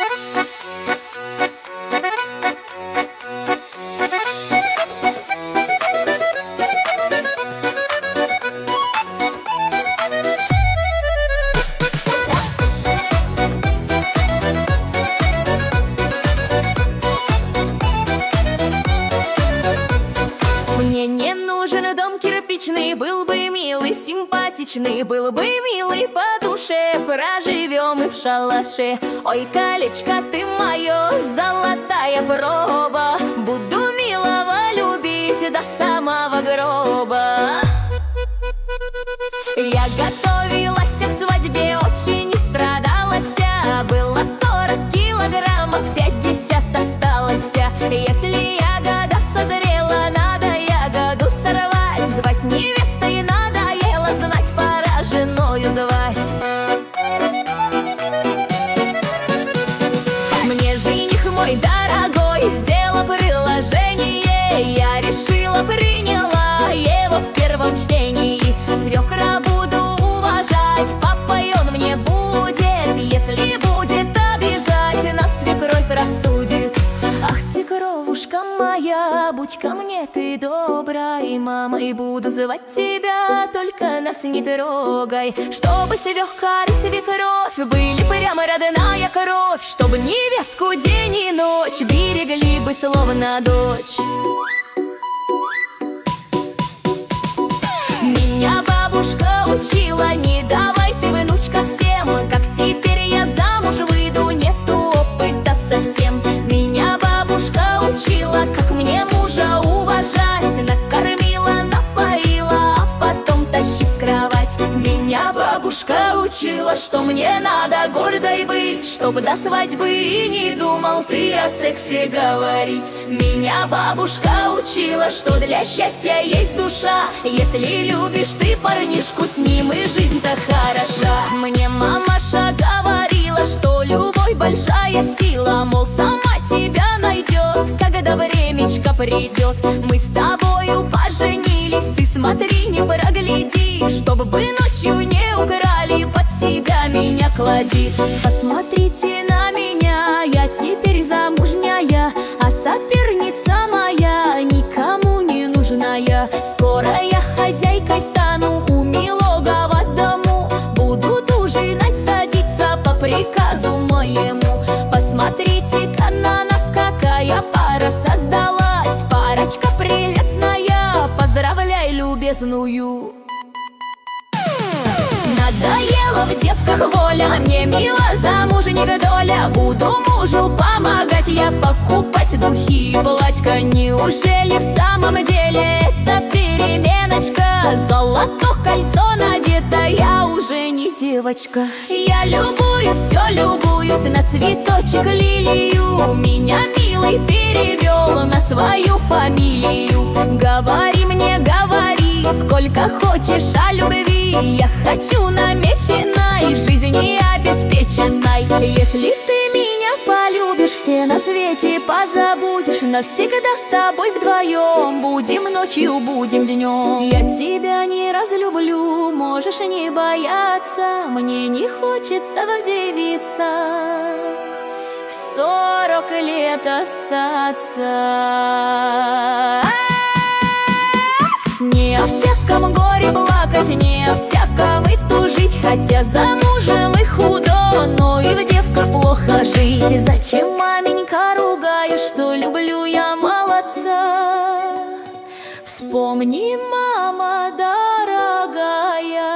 Мне не нужен дом кирпичный, был бы милый, симпатичный, был бы милый по душе. Проживем и в шалаше. Ой, колечко, ты мое, золотая проба. Буду милого любить до самого гроба. Я готовилась к свадьбе, очень не страдалась. Было 40 килограммов, 50 осталось. Если ягода созрела, надо ягоду сорвать. Звать невестой надоело, знать пора женою звать. Мне жених мой дорогой сделал предложение. Я решила, приняла его в первом чтении. Свекра буду уважать, папой он мне будет. Если будет обижать, нас свекровь рассудит. Ах, свекровушка моя, будь ко мне ты доброй, мамой буду звать тебя, только нас не трогай. Чтобы свекарь и свекровь были прямо родная кровь, чтобы невестку день и ночь берегли бы словно дочь. Меня бабушка учила, не давай ты, внучка, всем, как теперь я замуж выйду, нету опыта совсем. Меня бабушка учила, как мне мужа уважать, накормила, напоила, а потом тащи в кровать. Меня бабушка учила, что мне надо гордой быть, чтобы до свадьбы и не думал ты о сексе говорить. Меня бабушка учила, что для счастья есть душа, если любишь ты парнишку, с ним и жизнь-то хороша. Мне мамаша говорила, что любовь большая сила, мол, сама тебя найдет, когда времечко придет. Мы с тобою поженились, ты смотри, не прогляди, чтобы ночью не украли, под себя меня клади. Посмотрите на меня, я теперь замужняя, а соперница моя никому не нужная. Скоро я хозяйкой стану у милого дому, будут ужинать, садиться по приказу моему. Посмотрите-ка на нас, какая пара создалась, парочка прелестная, поздравляй любезную. Надоело в девках воля, мне мило замужних доля. Буду мужу помогать я покупать духи и платька. Неужели в самом деле это переменочка? Золото кольцо надето, я уже не девочка. Я любую, все любуюсь на цветочек лилию. Меня милый перевел на свою фамилию. Говори мне, говори, сколько хочешь о любви. Я хочу намеченной, жизни обеспеченной. Если ты меня полюбишь, все на свете позабудешь. Навсегда с тобой вдвоем будем ночью, будем днем. Я тебя не разлюблю, можешь не бояться. Мне не хочется в девицах в 40 лет остаться. Не о всяком горе плакать, не о всяком и тужить, хотя замужем и худо, но и в девках плохо жить. Зачем, маменька, ругаешь, что люблю я молодца? Вспомни, мама дорогая,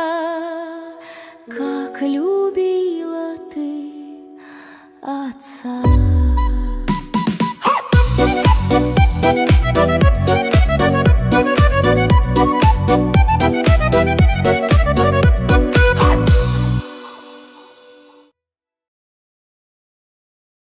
как любила ты отца.